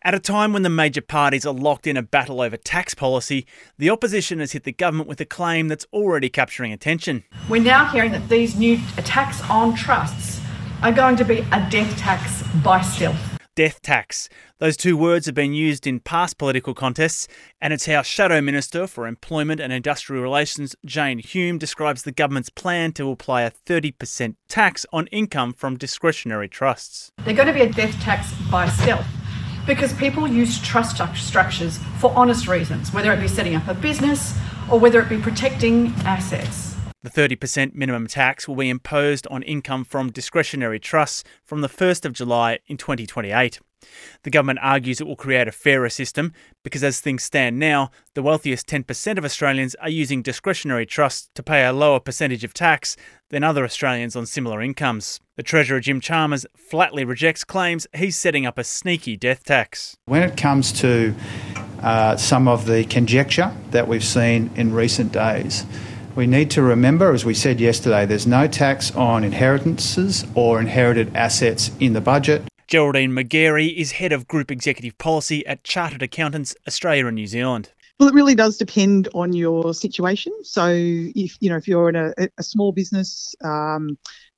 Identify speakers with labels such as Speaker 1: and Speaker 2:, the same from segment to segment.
Speaker 1: At a time when the major parties are locked in a battle over tax policy, the opposition has hit the government with a claim that's already capturing attention.
Speaker 2: We're now hearing that these new attacks on trusts are going to be a death tax by stealth.
Speaker 1: Death tax. Those two words have been used in past political contests, and it's how Shadow Minister for Employment and Industrial Relations Jane Hume describes the government's plan to apply a 30% tax on income from discretionary trusts.
Speaker 2: They're going to be a death tax by stealth because people use trust structures for honest reasons, whether it be setting up a business or whether it be protecting assets.
Speaker 1: The 30% minimum tax will be imposed on income from discretionary trusts from the 1st of July in 2028. The government argues it will create a fairer system because as things stand now, the wealthiest 10% of Australians are using discretionary trusts to pay a lower percentage of tax than other Australians on similar incomes. The Treasurer Jim Chalmers flatly rejects claims he's setting up a sneaky death tax.
Speaker 3: When it comes to some of the conjecture that we've seen in recent days, we need to remember, as we said yesterday, there's no tax on inheritances or inherited assets in the budget.
Speaker 1: Geraldine McGarry is Head of Group Executive Policy at Chartered Accountants Australia and New Zealand.
Speaker 4: Well, it really does depend on your situation. So if you're in a small business, on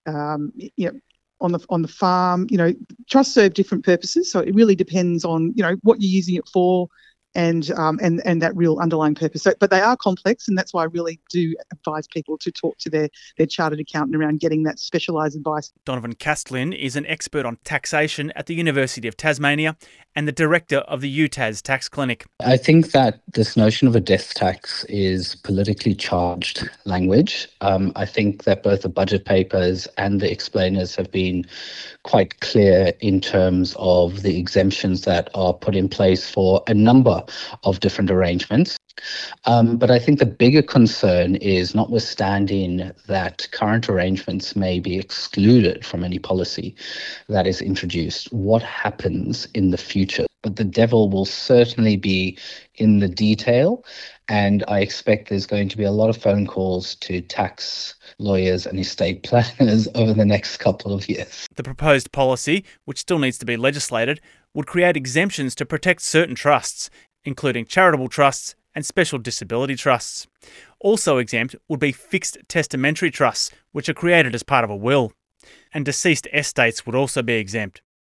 Speaker 4: the farm, trusts serve different purposes. So it really depends on what you're using it for, and that real underlying purpose. But they are complex, and that's why I really do advise people to talk to their chartered accountant around getting that specialised advice.
Speaker 1: Donovan Castlin is an expert on taxation at the University of Tasmania and the director of the UTAS Tax Clinic.
Speaker 5: I think that this notion of a death tax is politically charged language. I think that both the budget papers and the explainers have been quite clear in terms of the exemptions that are put in place for a number of different arrangements. But I think the bigger concern is, notwithstanding that current arrangements may be excluded from any policy that is introduced, what happens in the future? But the devil will certainly be in the detail, and I expect there's going to be a lot of phone calls to tax lawyers and estate planners over the next couple of years.
Speaker 1: The proposed policy, which still needs to be legislated, would create exemptions to protect certain trusts, including charitable trusts and special disability trusts. Also exempt would be fixed testamentary trusts, which are created as part of a will. And deceased estates would also be exempt.